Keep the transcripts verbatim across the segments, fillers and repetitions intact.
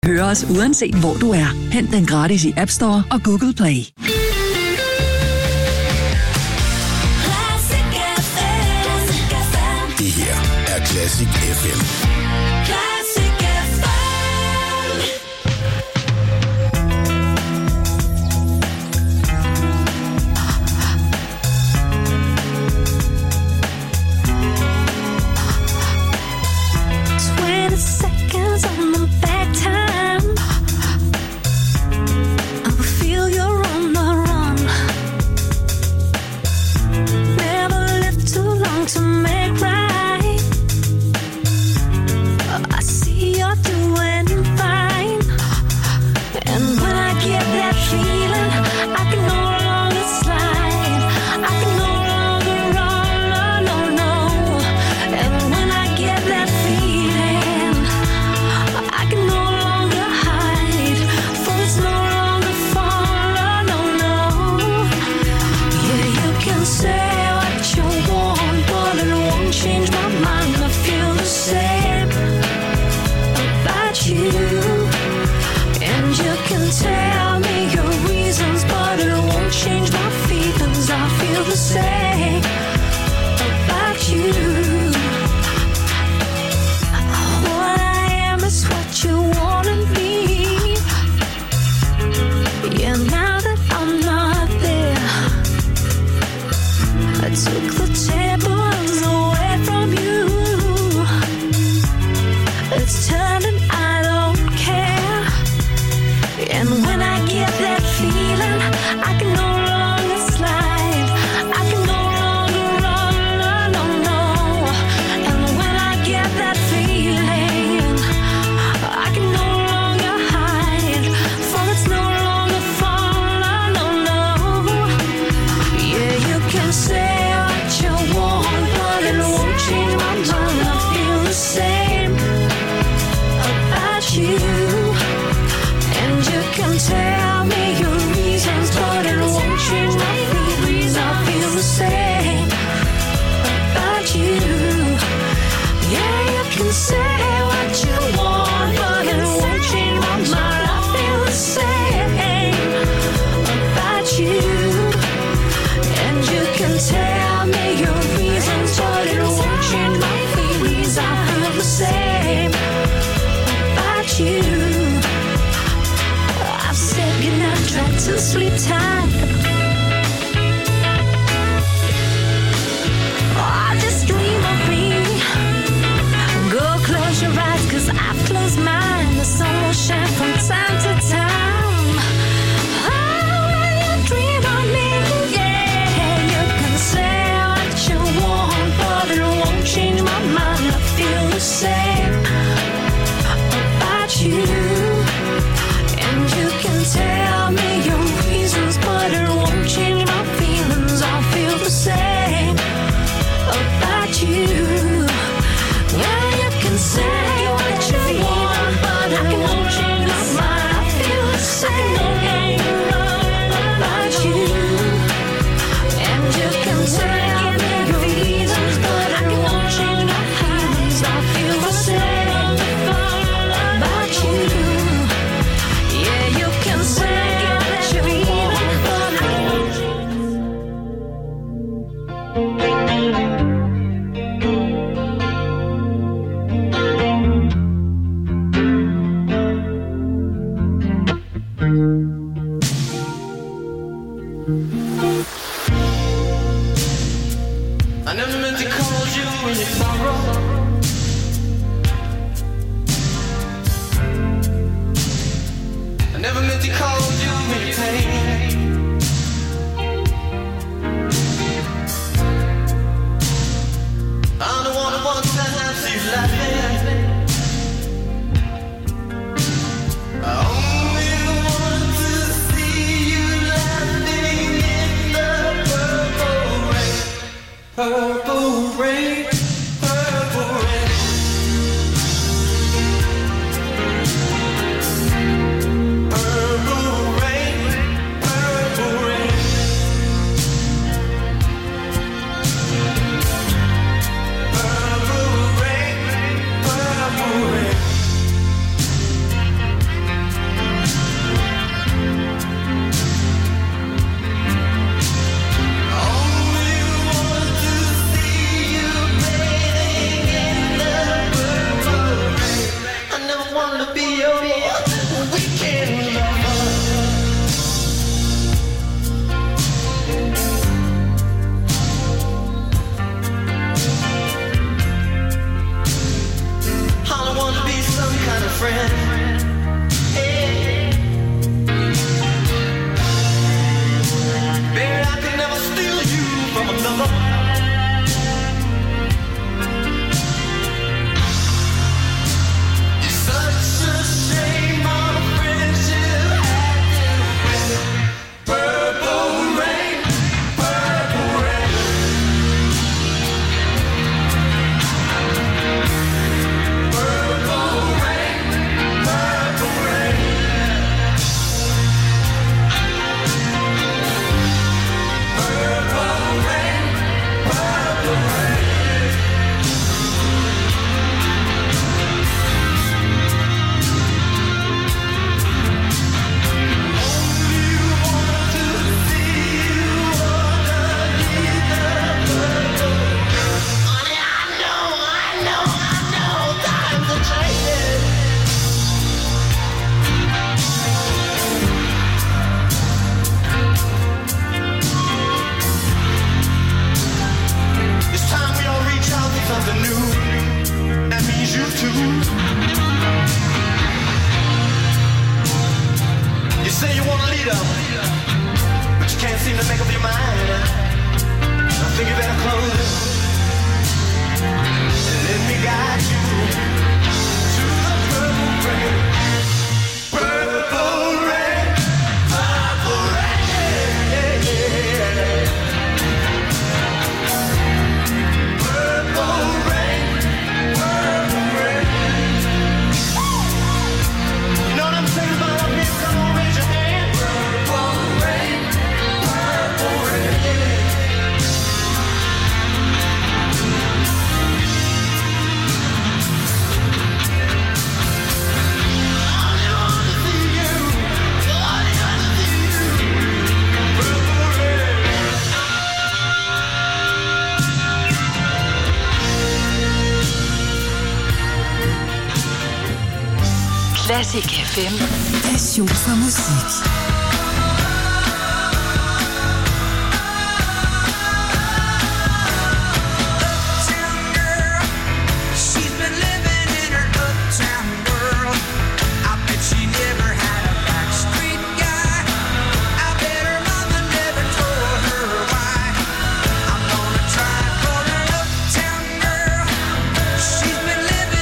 Hør os uanset hvor du er. Hent den gratis i App Store og Google Play. Det her er Classic F M. Classic F M. twenty seconds on the back time. I will feel you're on the run. Never lived too long to make right. I see you're doing fine. And when I get that feeling, I can no longer slide. I can no longer run, no, no, no. And when I get that feeling, I can no longer hide. For it's no longer fun, no, no. Yeah, you can say what you want, but it won't change my mind. I feel the same about you. And you can tell me your reasons, but it won't change my feelings. I feel the same about you. What I am is what you wanna be. Yeah, now that I'm not there, I took the tables away from you. It's turning, I don't care. And when I get that feeling, I can no longer slide. I can no longer run, no, no. And when I get that feeling, I can no longer hide. For it's no longer fun, no, no. Yeah, you can say what you want, but it won't change my mind. I feel the same about you. And you can tell me your reasons, but it won't change my feelings. I feel the same about you. Yeah, you can say what you want, but it won't change my mind. I feel the same about you. And you can tell me your reasons, but it won't change my feelings. I feel the same about you. I've said goodnight, tried to sleep tight. Oh, just dream of me. Go close your eyes, cause I've closed mine. The sun will shine from time to time. Oh, when you dream of me, yeah, you can say what you want, but it won't change my mind. I feel the same about you. And you can tell me your reasons, but it won't change my feelings. I feel the same about you. Yeah, you can say what you want, but it won't change my mind. I feel the same about you. And you can tell me your reasons, but it won't change my feelings. I feel the same about you. Classic F M. Passion for musik.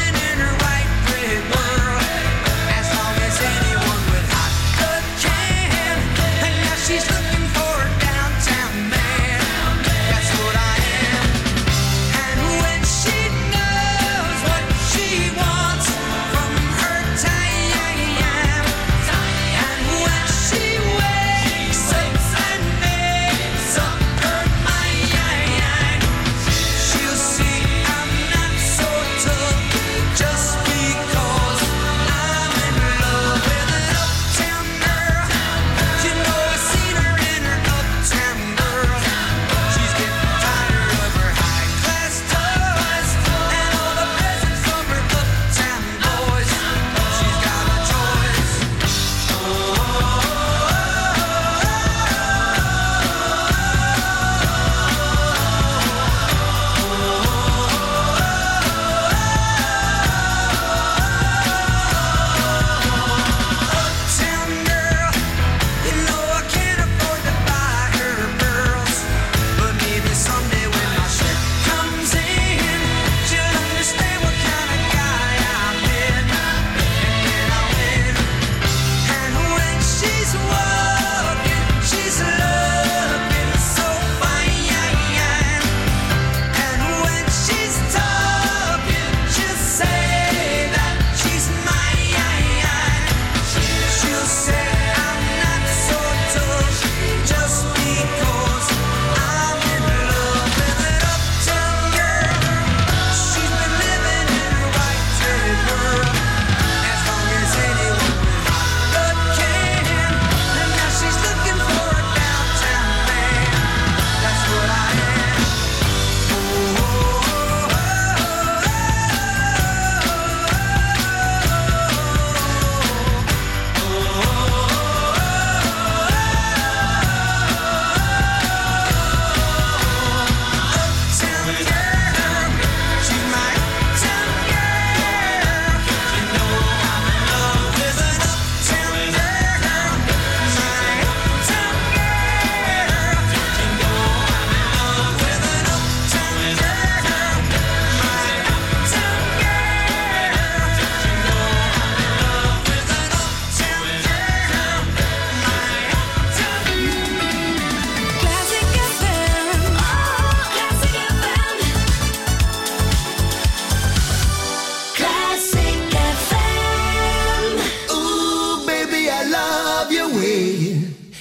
As long as anyone with hot good can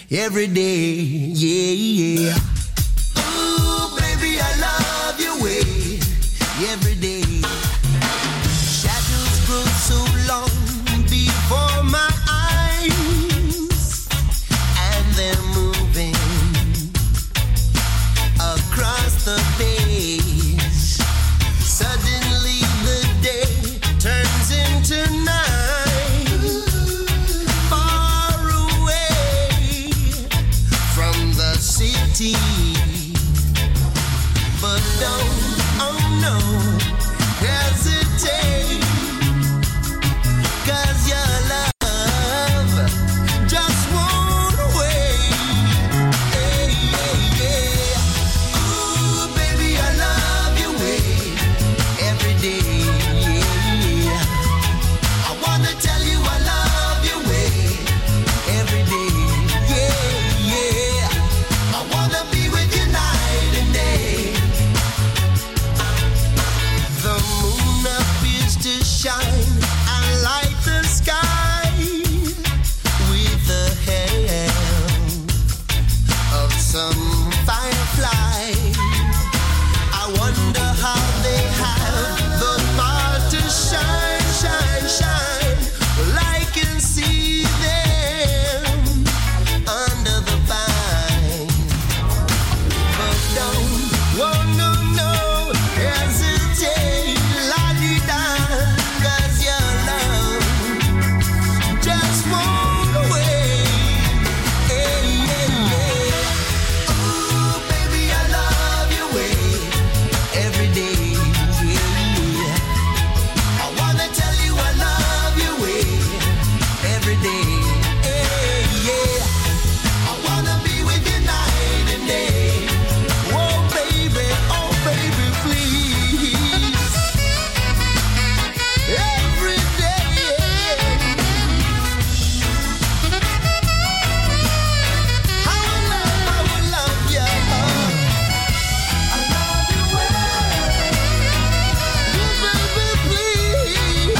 every day, yeah, yeah. Ooh, baby, I love your way every day. Shadows grow so long before my eyes, and they're moving across the page. Suddenly the day turns into night, far away from the city. But don't, oh no, hesitate, 'cause your love just won't wait. Hey, yeah, yeah. Ooh, baby, I love your way every day, yeah. I wanna tell you I love your way every day, yeah, yeah. I wanna be with you night and day. The moon appears to shine and light the sky with the help of some firefly. I wonder how they have the power to shine, shine, shine. Well, I can see them under the vine. But don't, oh no, no, hesitate, la-di-da, 'cause your love just won't wait. Hey, yeah, yeah. Ooh, baby, I love your way every day, yeah. I wanna tell you I love your way every day, hey, yeah. I wanna be with you night and day. Oh baby, oh baby, please. Every day. I will love, I will love you. I love you well. Baby, please.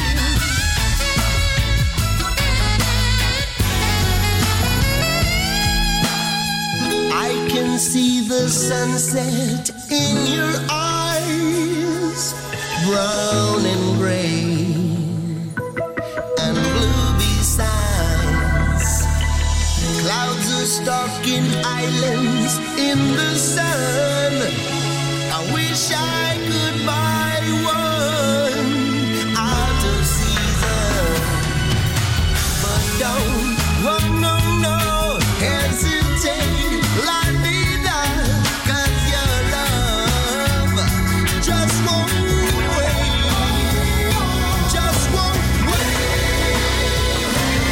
I can see the sunset in your eyes, brown and gray and blue besides. Clouds are stalking islands in the sun. I wish I could buy one out of season. But don't, oh no, no, hesitate, la-di-da, 'cause your love just won't wait, just won't wait.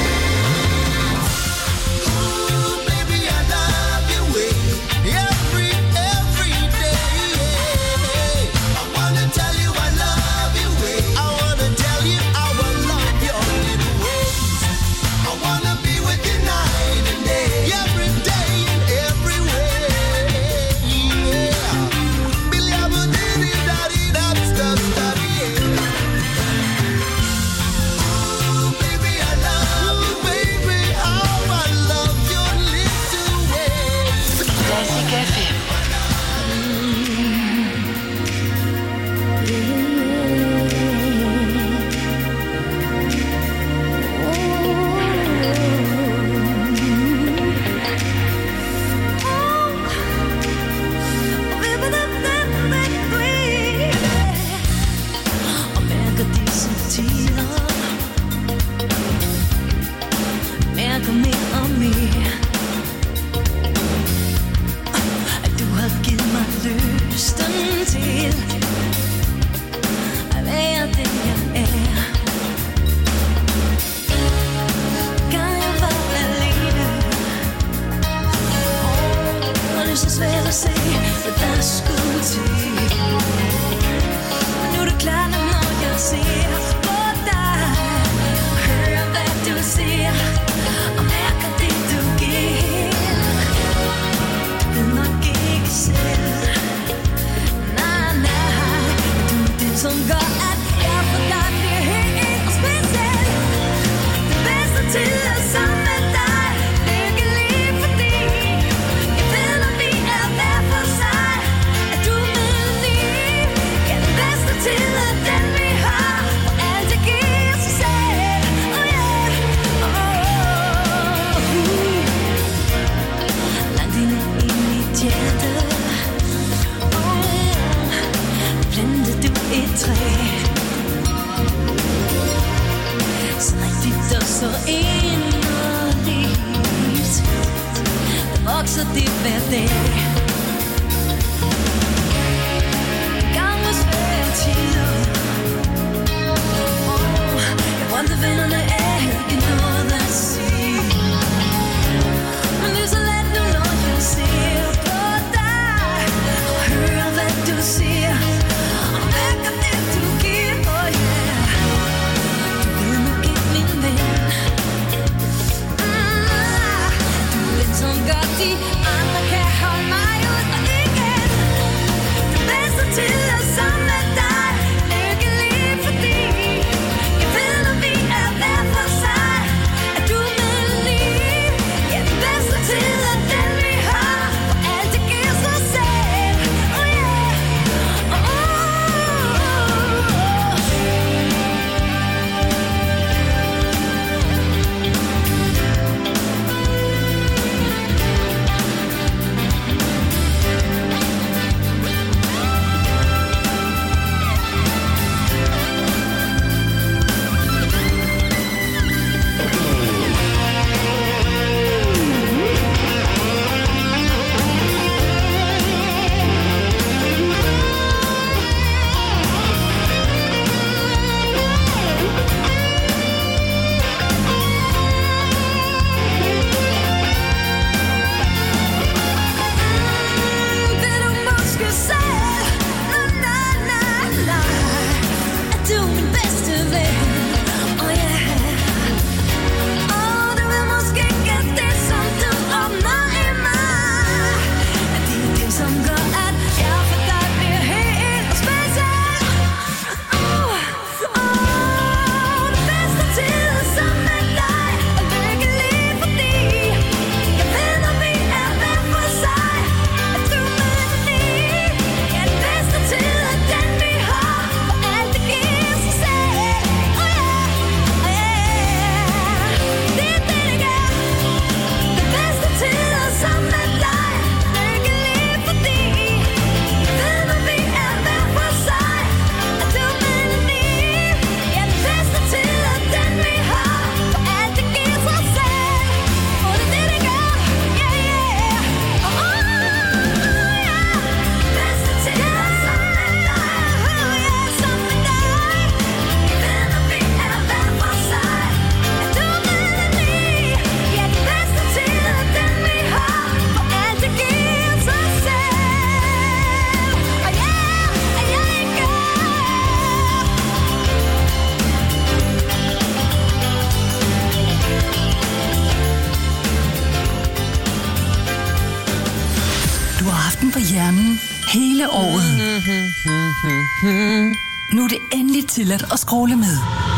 Ooh, baby, I love your way every, every day. I wanna tell you I love your way. I wanna tell you I will love your little ways. I wanna be with you night and day, every day and every way, yeah. Billy, I'm a diddy-daddy, that's the study, yeah. Ooh, baby, I love you, baby, how I love your little ways. Classic F M. Mærker mere og mere. Du har givet mig lysten til at være den jeg er. Kan jeg være alene? Åh, og det er så svært at se, hvad der skulle til. Men nu er det klart, når jeg ser på dig, hører hvad du siger, og mærker det du giver. Du ved nok ikke selv, nej, nej, du er det som gør, at jeg for dig bliver helt og speciel. Det bedste tid er sammen med dig, lykkelig inderligt. Der vokser det hver dag. Gamle svære tider. Oh, jeg brændte vennerne er ikke noget at sige. Men det er så let nu, når jeg ser på dig og hører, hvad du siger. Og mærker det, du giver, oh yeah. Du ved nok ikke, min ven. Mm, du er den, som gør de andre kan holde mig ud. Og igen, det bedste til at samle dig. Lykkelig, fordi jeg ved, når vi er hver for sig, at du med lige. Ja, det bedste til at den vi har, og alt det giver sig selv. Oh yeah, oh, oh, vil du måske selv? Nej, nej, nej, nej. Er du min bedste ven? Oh yeah. Og du vil måske gætte det, som du opnår i mig. At det er det, som gør, at jeg for dig bliver helt speciel. Oh, oh, det bedste tid sammen med dig er lykkelig, fordi jeg ved, når vi er hver for sig, at du med lige. Ja, det bedste tid er den, vi har, for alt det giver sig selv. Oh yeah, oh yeah. Det er det, det gør. Det bedste tid er sammen med dig. Lykkelig, fordi jeg ved, når vi er hver for sig, at du med lige. Ja, det bedste tid er den, vi har, for alt det giver sig selv. Og det er det, det gør. Yeah, yeah. Oh, oh, yeah. Bedste tid er sammen med dig. Oh, yeah, sammen med dig. Jeg ved, når vi er hver for sig, at du med lige. Ja, det bedste tid er den, vi har, for alt det giver sig selv. Og ja, at jeg ikke Du har haft den på hjernen hele året. Nu er det endelig tilladt at scrolle med.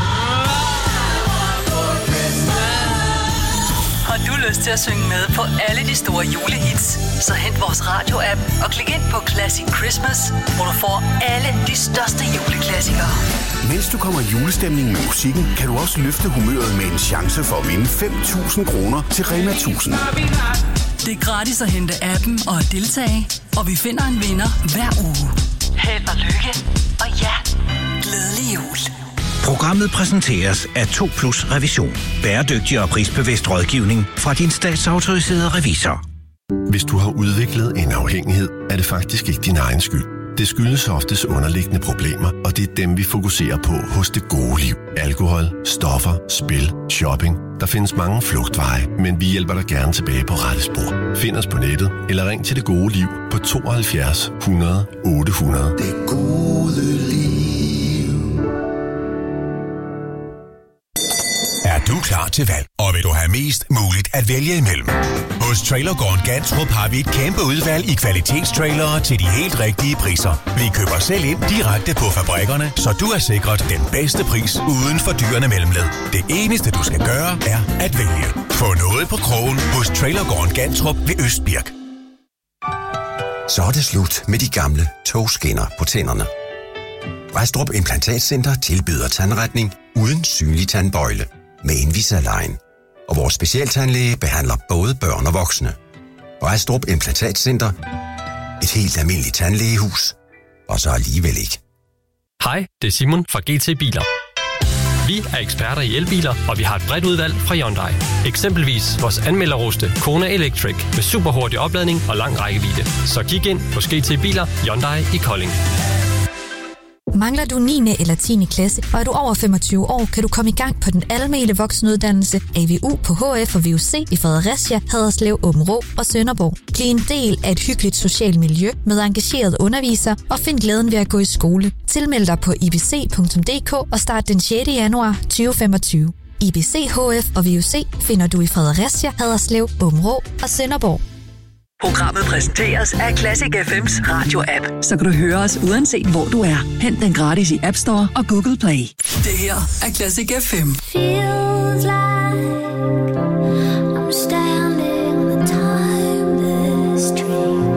Har du lyst til at synge med på alle de store julehits? Så hent vores radio-app og klik ind på Classic Christmas, hvor du får alle de største juleklassikere. Mens du kommer i julestemning med musikken, kan du også løfte humøret med en chance for at vinde fem tusind kroner til Rema tusind. Det er gratis at hente appen og at deltage, og vi finder en vinder hver uge. Held og lykke, og ja, glædelig jul. Programmet præsenteres af to plus Revision. Bæredygtig og prisbevidst rådgivning fra din statsautoriserede revisor. Hvis du har udviklet en afhængighed, er det faktisk ikke din egen skyld. Det skyldes oftest underliggende problemer, og det er dem, vi fokuserer på hos Det Gode Liv. Alkohol, stoffer, spil, shopping. Der findes mange flugtveje, men vi hjælper dig gerne tilbage på rette spor. Find os på nettet, eller ring til Det Gode Liv på tooghalvfjerds hundrede otte hundrede. Det gode liv. Er du klar til valg, og vil du have mest muligt at vælge imellem? Hos Trailergården Gantrup har vi et kæmpe udvalg i kvalitetstrailere til de helt rigtige priser. Vi køber selv ind direkte på fabrikkerne, så du er sikret den bedste pris uden for dyrene mellemled. Det eneste du skal gøre er at vælge. Få noget på krogen hos Trailergården Gantrup ved Østbirk. Så er det slut med de gamle togskinner på tænderne. Vejstrup Implantatcenter tilbyder tandretning uden synlig tandbøjle med Invisalign. Og vores specialtandlæge behandler både børn og voksne. Vejstrup Implantatcenter. Et helt almindeligt tandlægehus. Og så alligevel ikke. Hej, det er Simon fra G T Biler. Vi er eksperter i elbiler, og vi har et bredt udvalg fra Hyundai. Eksempelvis vores anmelderroste Kona Electric med superhurtig opladning og lang rækkevidde. Så kig ind på G T Biler Hyundai i Kolding. Mangler du niende eller tiende klasse, og er du over femogtyve år, kan du komme i gang på den almene voksenuddannelse A V U på H F og V U C i Fredericia, Haderslev, Aabenraa og Sønderborg. Bliv en del af et hyggeligt socialt miljø med engagerede undervisere og find glæden ved at gå i skole. Tilmeld dig på i b c punktum d k og start den sjette januar tyve femogtyve. I B C, H F og V U C finder du i Fredericia, Haderslev, Aabenraa og Sønderborg. Programmet præsenteres af Classic F M's radio-app. Så kan du høre os uanset hvor du er. Hent den gratis i App Store og Google Play. Det her er Classic F M. Feels like I'm standing the timeless tree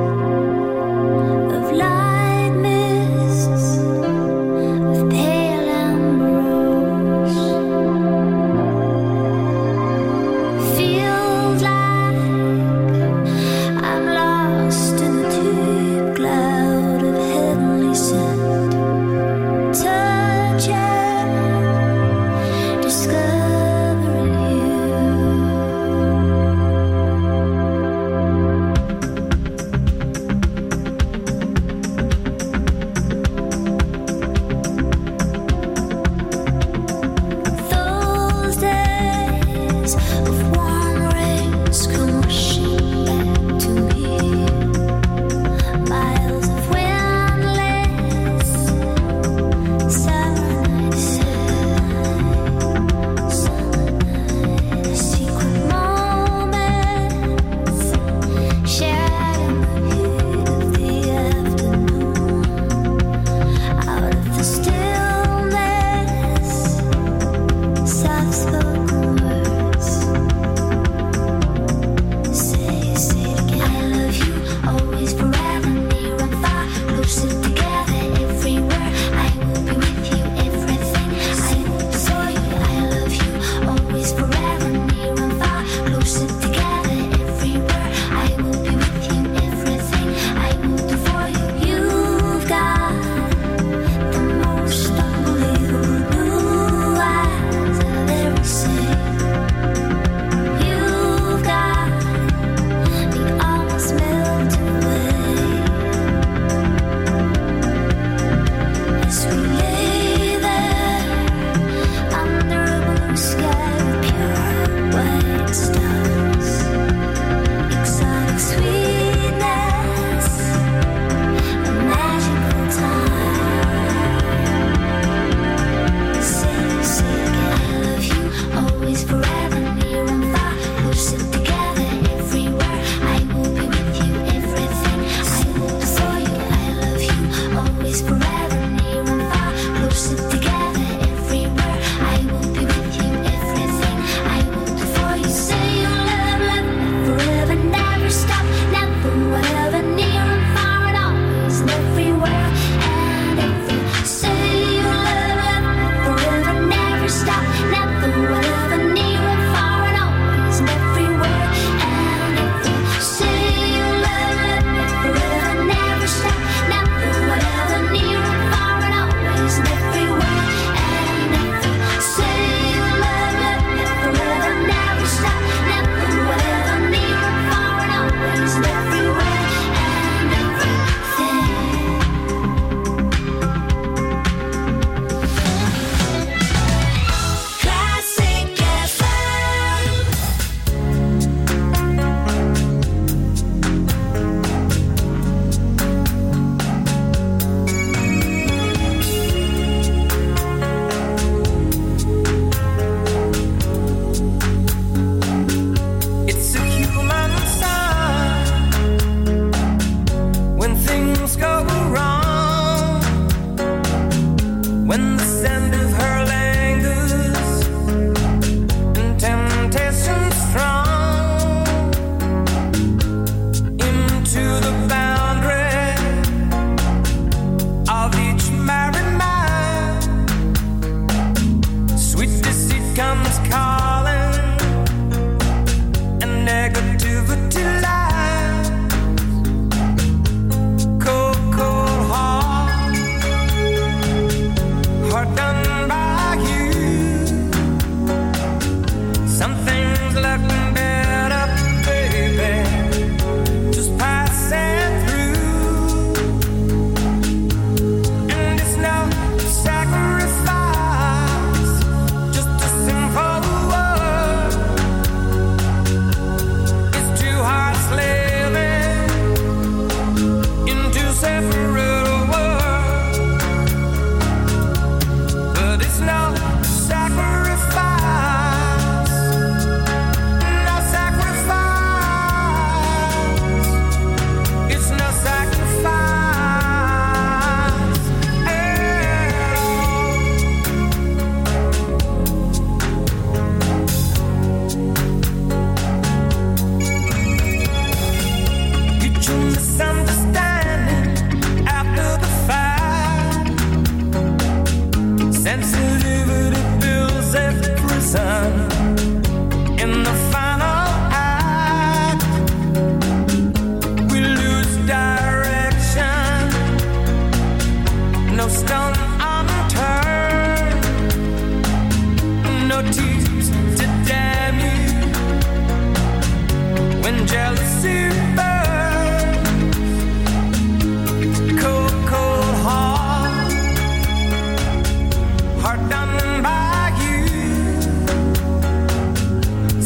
of light mists of pale ambrose. Feels like I'm lost in the deep cloud of heavenly scent. Touching, discover.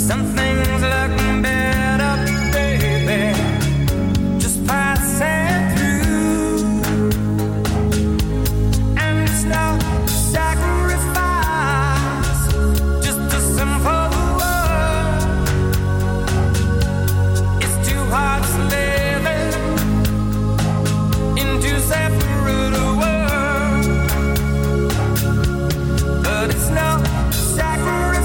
Something's looking better, baby. Just passing through, and it's no sacrifice, just a simple word. It's two hearts living in two separate worlds, but it's no sacrifice.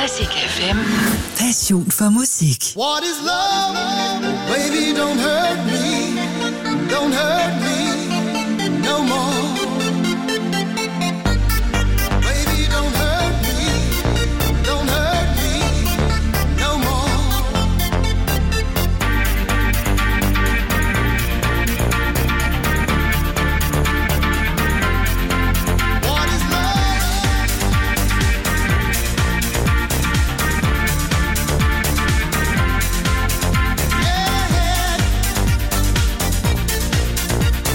Classic F M. Passion for musik. What is love? Baby, don't hurt me. Don't hurt me no more. Baby, don't hurt me. Don't hurt me no more. What is love? Yeah.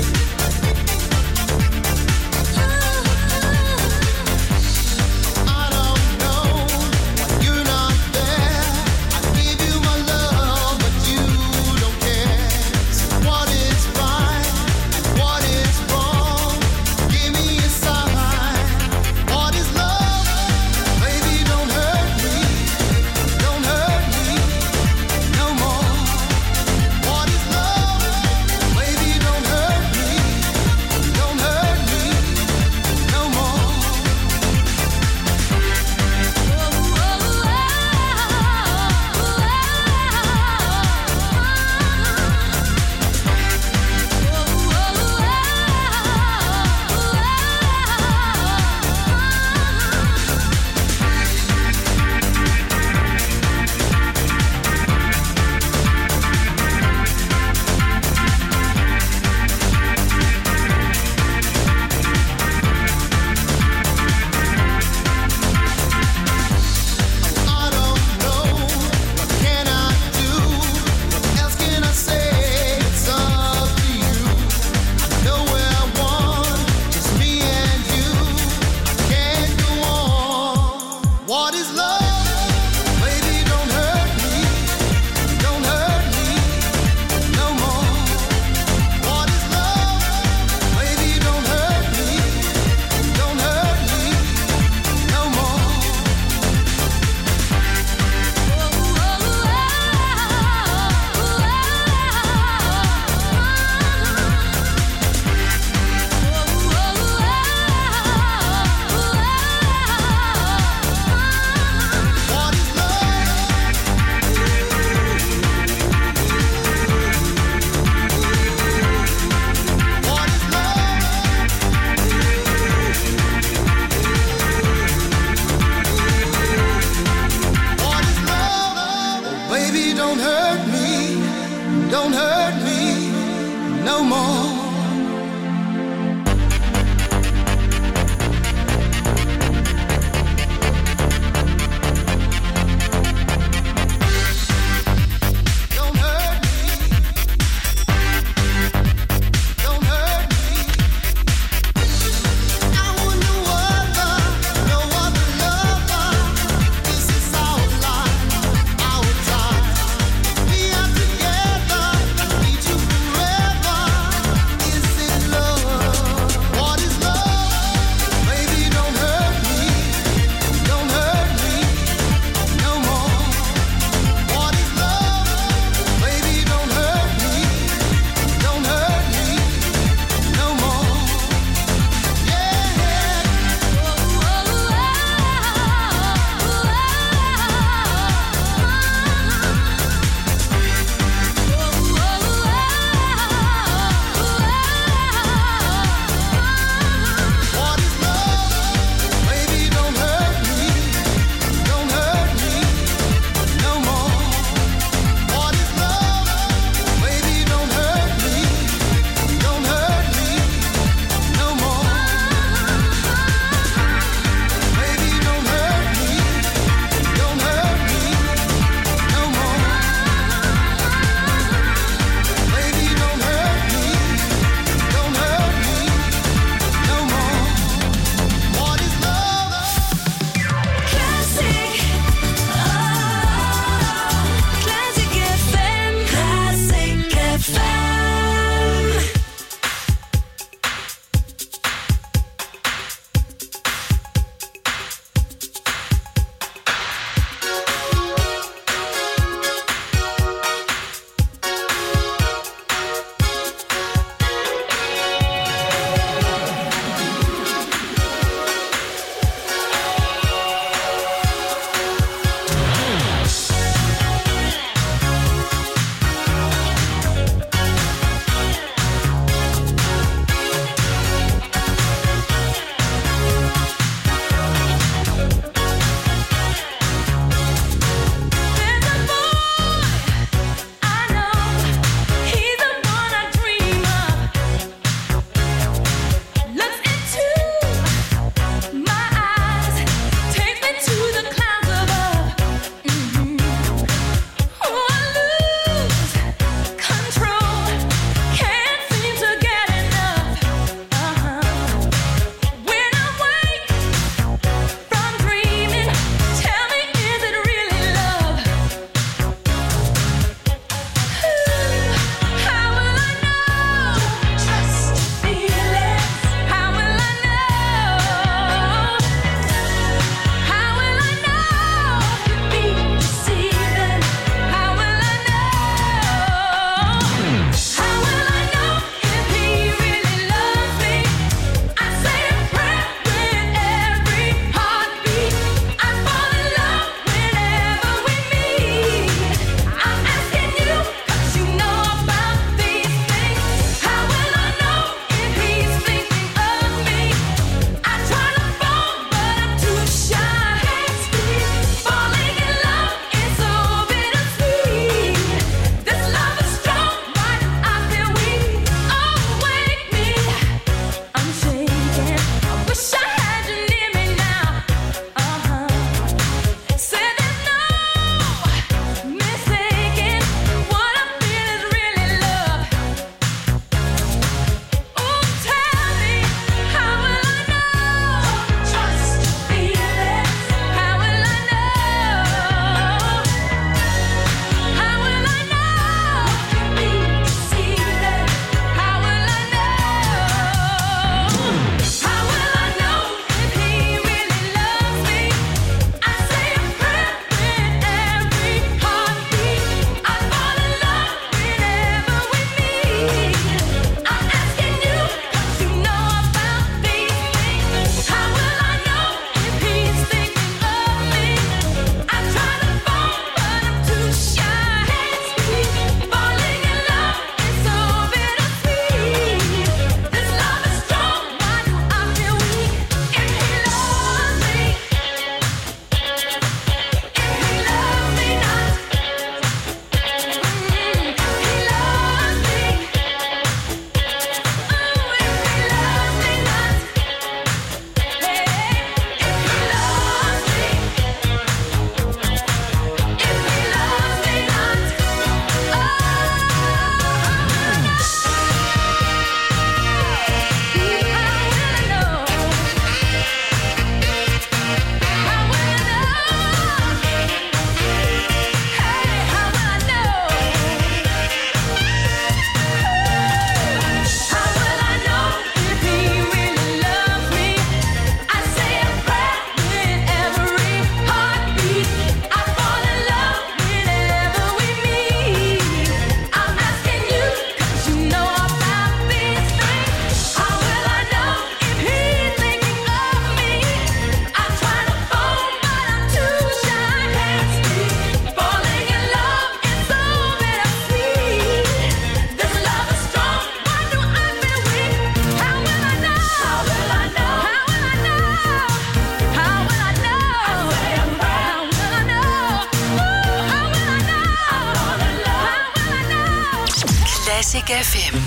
Classic F M.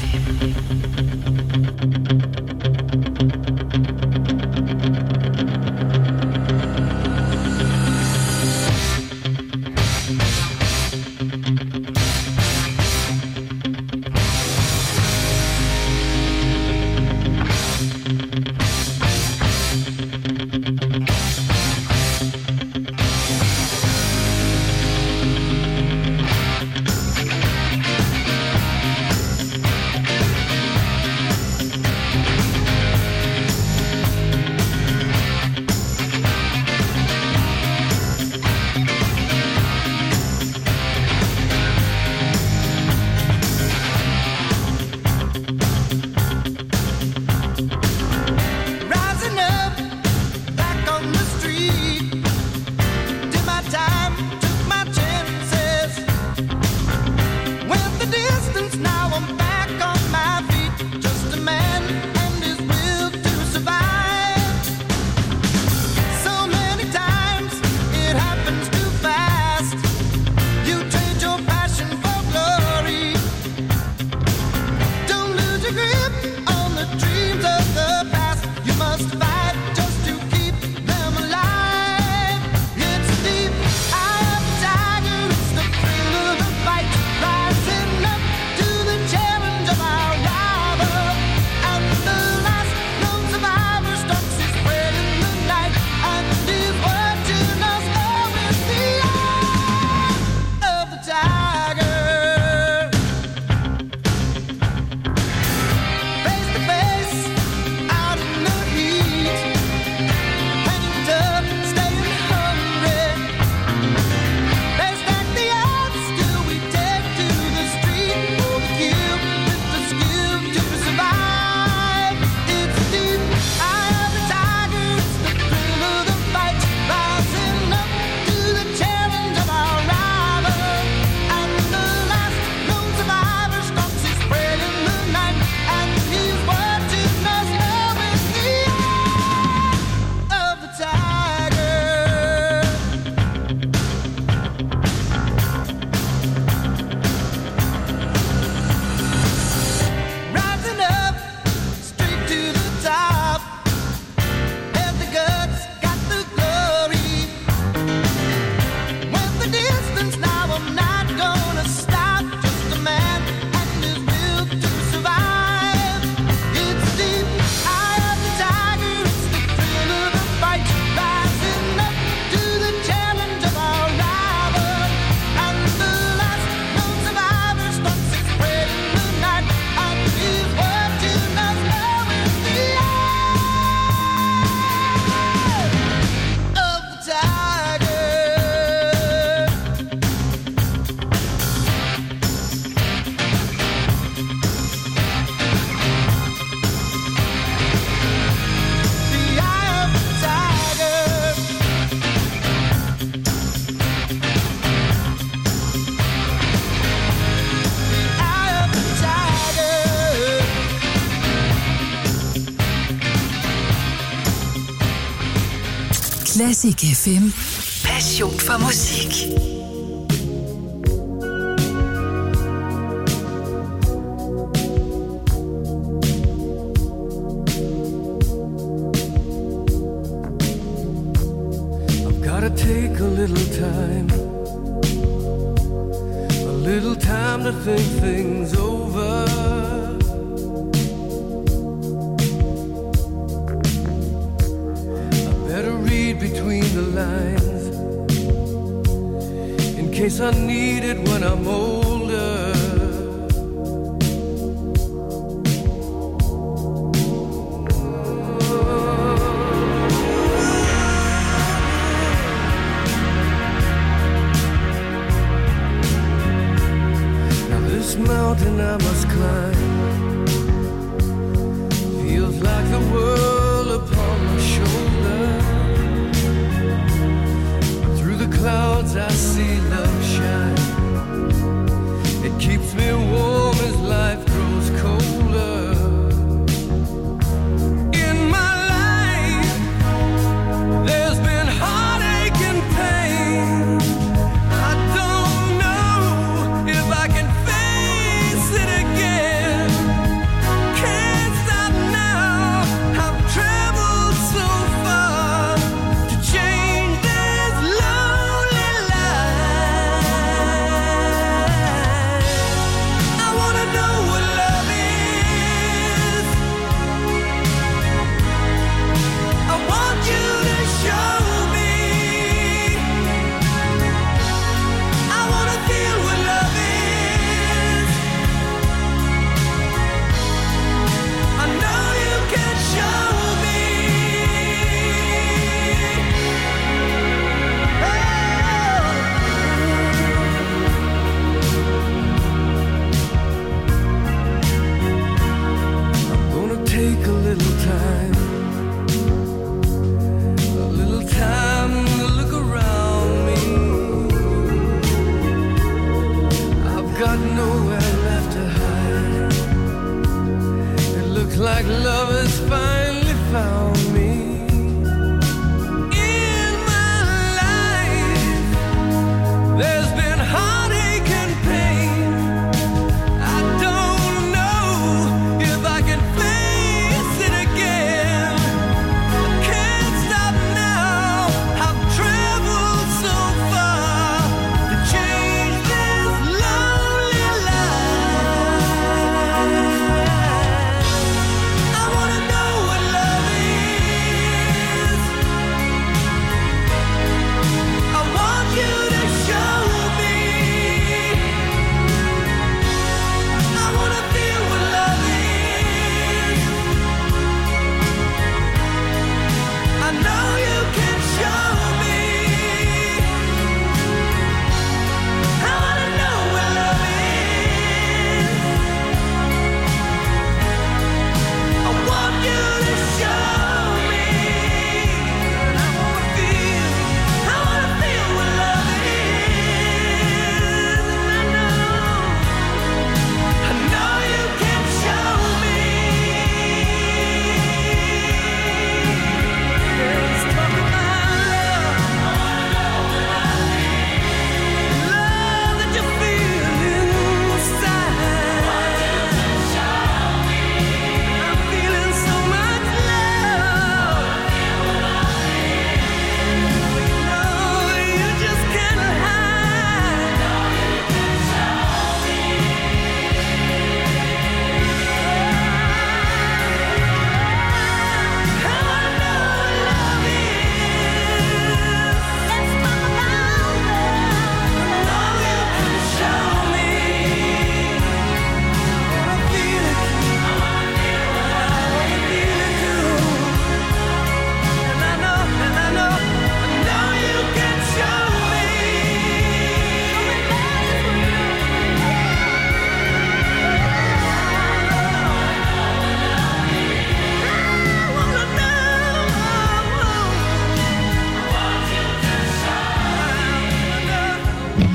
Classic F M. Passion for musik. I've gotta take a little time, a little time to think things over. Between the lines, in case I need it when I'm older. Now this mountain I must climb feels like the world upon my shoulder. Clouds I see love shine. It keeps me warm as life grows colder. In my life there's been heartache and pain. I don't know if I can face it again.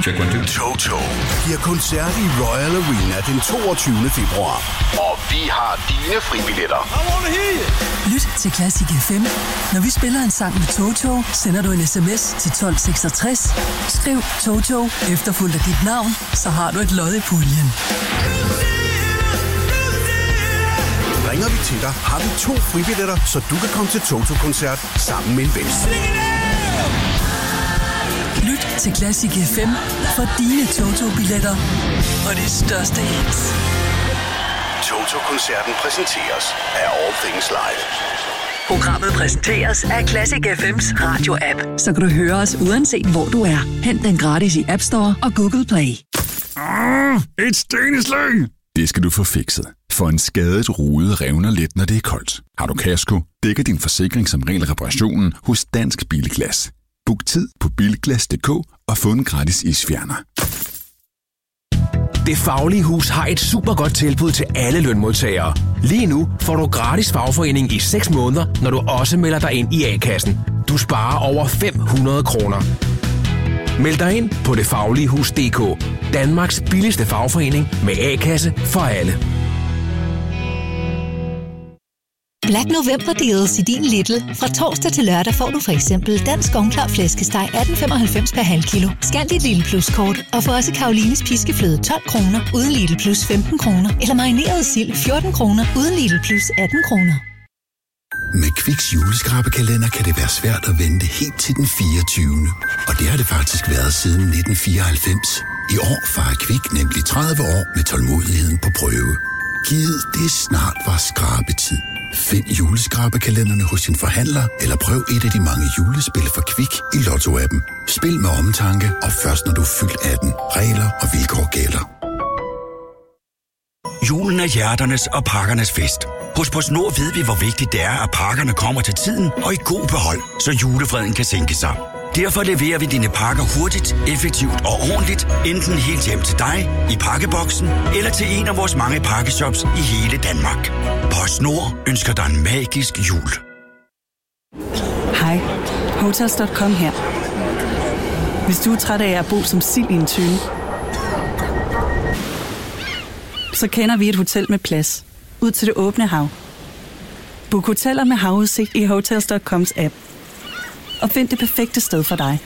Check one, two. Toto giver koncert i Royal Arena den toogtyvende februar. Og vi har dine fribilletter. Lyt til Classic F M. Når vi spiller en sang med Toto, sender du en sms til tolv seksogtres. Skriv Toto efterfulgt af dit navn, så har du et lod i puljen. Ringer vi til dig, har vi to fribilletter, så du kan komme til Toto-koncert sammen med en ven. Lyt til Classic F M for dine Toto-billetter og de største hits. Toto-koncerten præsenteres af All Things Live. Programmet præsenteres af Classic F M's radio-app. Så kan du høre os uanset hvor du er. Hent den gratis i App Store og Google Play. Ah, et steneslæng! Det skal du få fikset. For en skadet rude revner let, når det er koldt. Har du kasko, dækker din forsikring som regel reparationen hos Dansk Bilglas. Book tid på bilglas punktum d k og få en gratis isfjerner. Det Faglige Hus har et super godt tilbud til alle lønmodtagere. Lige nu får du gratis fagforening i seks måneder, når du også melder dig ind i A-kassen. Du sparer over fem hundrede kroner. Meld dig ind på det faglige hus punktum d k. Danmarks billigste fagforening med A-kasse for alle. Black November deals i din Lidl. Fra torsdag til lørdag får du for eksempel dansk ovnklar flæskesteg atten femoghalvfems per halv kilo. Scan dit Lidl Plus kort og få også Karolines piskefløde tolv kroner uden Lidl Plus femten kroner. Eller marineret sild fjorten kroner uden Lidl Plus atten kroner. Med Kviks juleskrabekalender kan det være svært at vente helt til den fireogtyvende Og det har det faktisk været siden nitten fireoghalvfems. I år fejrer Kvik nemlig tredive år med tålmodigheden på prøve. Giv det snart var skrabetid. Find juleskrabekalenderne hos din forhandler, eller prøv et af de mange julespil for Kvik i Lotto-appen. Spil med omtanke, og først når du er fyldt atten. Regler og vilkår gælder. Julen er hjerternes og pakkernes fest. Hos PostNord ved vi, hvor vigtigt det er, at pakkerne kommer til tiden og i god behold, så julefreden kan sænke sig. Derfor leverer vi dine pakker hurtigt, effektivt og ordentligt, enten helt hjem til dig, i pakkeboksen, eller til en af vores mange pakkeshops i hele Danmark. PostNord ønsker dig en magisk jul. Hej, Hotels punktum com her. Hvis du er træt af at bo som sild i en tønde, så kender vi et hotel med plads ud til det åbne hav. Book hoteller med havudsigt i Hotels punktum coms app. Og find det perfekte sted for dig.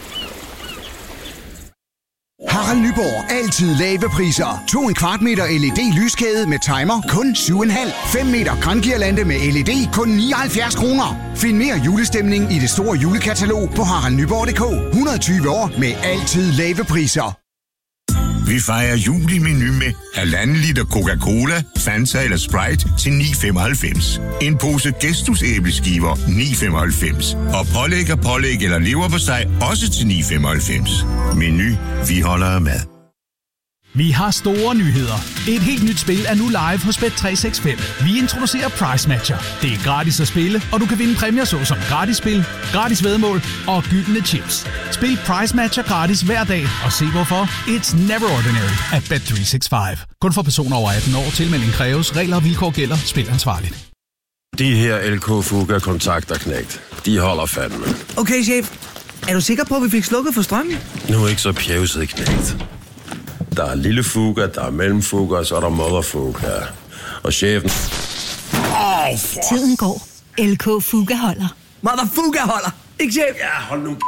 Harald Nyborg. Altid lave priser. To en kvart meter L E D-lyskæde med timer. Kun syv komma fem. fem meter krankirlande med L E D. Kun nioghalvfjerds kroner. Find mere julestemning i det store julekatalog på harald nyborg punktum d k. et hundrede og tyve år med altid lave priser. Vi fejrer jul i menu med halvanden liter Coca-Cola, Fanta eller Sprite til ni femoghalvfems. En pose Gestus æbleskiver ni femoghalvfems. Og pålæg og pålæg eller leverpostej også til ni femoghalvfems. Menu, vi holder af mad. Vi har store nyheder. Et helt nyt spil er nu live hos Bet tre seks fem. Vi introducerer Price Matcher. Det er gratis at spille, og du kan vinde præmier såsom gratis spil, gratis væddemål og gyldne chips. Spil Price Matcher gratis hver dag, og se hvorfor. It's never ordinary at Bet tre seks fem. Kun for personer over atten år. Tilmelding kræves. Regler og vilkår gælder. Spil ansvarligt. De her L K Fuga kontakter knægt. De holder fandme. Okay, chef. Er du sikker på, at vi fik slukket for strømmen? Nu er ikke så pjevset, knægt. Der er lille fuga, der er mellemfuga, og så er der motherfuga. Og chefen... Oh, tiden går. L K Fuga holder. Motherfuga holder. Ikke chef? Ja, hold nu.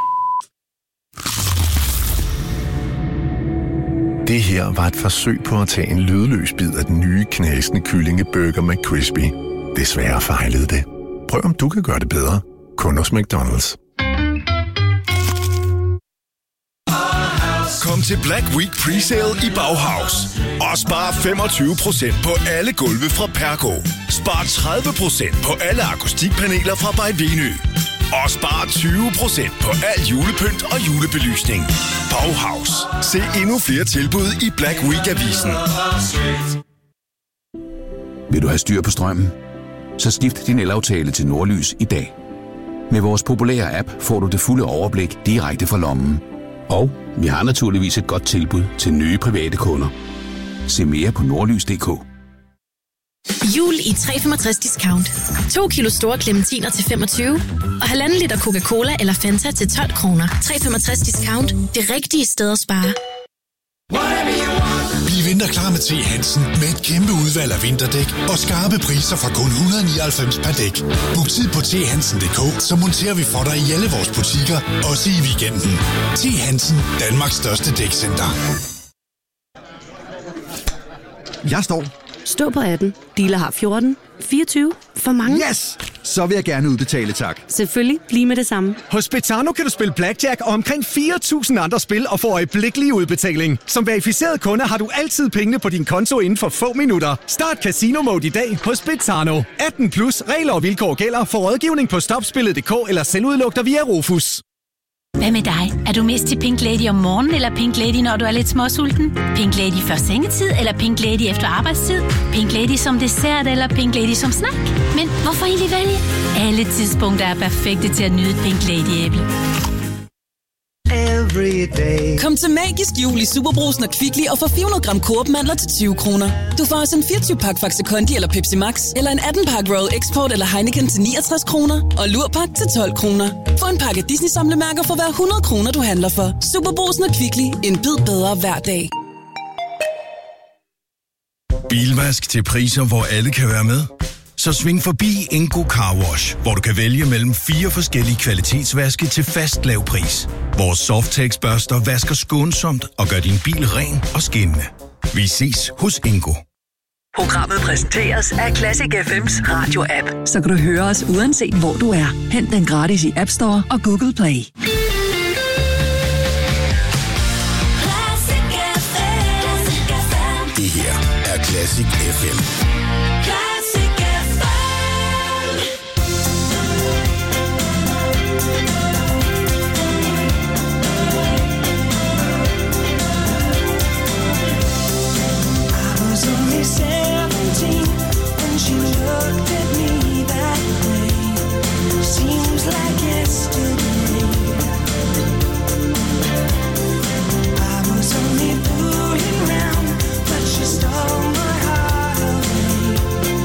Det her var et forsøg på at tage en lydløs bid af den nye knasende kyllingeburger McCrispy. Desværre fejlede det. Prøv om du kan gøre det bedre. Kun hos McDonald's. Kom til Black Week Presale i Bauhaus og spar femogtyve procent på alle gulve fra Pergo. Spar tredive procent på alle akustikpaneler fra Bay Venø. Og spar tyve procent på al julepynt og julebelysning. Bauhaus. Se endnu flere tilbud i Black Week-avisen. Vil du have styr på strømmen? Så skift din elaftale til Nordlys i dag. Med vores populære app får du det fulde overblik direkte fra lommen. Og vi har naturligvis et godt tilbud til nye private kunder. Se mere på nordlys punktum d k. Jul i tre komma femogtres discount. To kilo store clementiner til femogtyve og halvanden liter Coca-Cola eller Fanta til tolv kroner. tre komma femogtres discount. Det rigtige sted at spare. Bliv vinterklar med T. Hansen med et kæmpe udvalg af vinterdæk og skarpe priser fra kun et hundrede og nioghalvfems per dæk. Book tid på t hansen punktum d k, så monterer vi for dig i alle vores butikker, også i weekenden. T. Hansen, Danmarks største dækcenter. Jeg står. Stå på atten. Dealer har fjorten. fireogtyve. For mange. Yes! Så vil jeg gerne udbetale, tak. Selvfølgelig. Lige med det samme. Hos Betano kan du spille blackjack og omkring fire tusind andre spil og få øjeblikkelig udbetaling. Som verificeret kunde har du altid pengene på din konto inden for få minutter. Start Casino Mode i dag hos Betano. atten plus. Regler og vilkår gælder. For rådgivning på stopspillet punktum d k eller selvudlugter via Rufus. Hvad med dig? Er du mest til Pink Lady om morgenen, eller Pink Lady, når du er lidt småsulten? Pink Lady før sengetid, eller Pink Lady efter arbejdstid? Pink Lady som dessert, eller Pink Lady som snack? Men hvorfor egentlig vælge? Alle tidspunkter er perfekte til at nyde et Pink Lady-æble. Kom til Magisk Jul i Superbrugsen og Kvickly og få fire hundrede gram Coop-mandler til tyve kroner. Du får også en fireogtyve pakke Faxe Kondi eller Pepsi Max, eller en atten pakke Royal Export eller Heineken til niogtres kroner, og Lurpak til tolv kroner. Få en pakke Disney-samlemærker for hver hundrede kroner, du handler for. Superbrugsen og Kvickly. En bid bedre hver dag. Bilvask til priser, hvor alle kan være med. Så sving forbi Ingo Car Wash, hvor du kan vælge mellem fire forskellige kvalitetsvaske til fast lav pris. Vores Softex børster vasker skånsomt og gør din bil ren og skinnende. Vi ses hos Ingo. Programmet præsenteres af Classic F M's radio-app. Så kan du høre os uanset hvor du er. Hent den gratis i App Store og Google Play. Det her er Classic F M. seventeen when she looked at me that way. Seems like yesterday. I was only fooling around, but she stole my heart away.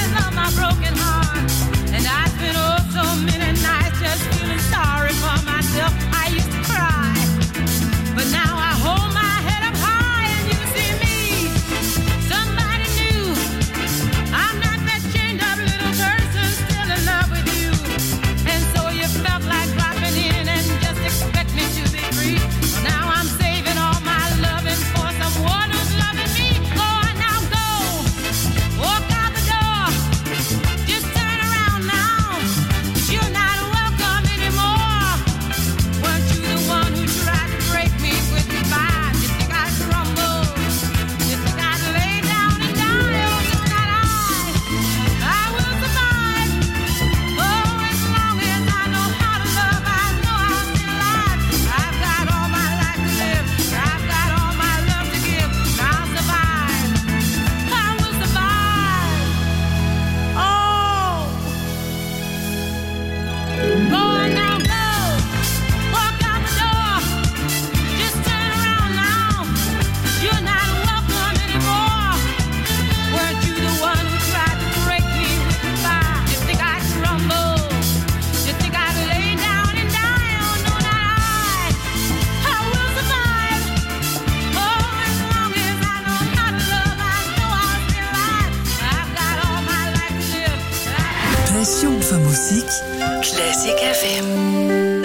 Passion for musik. Classic F M.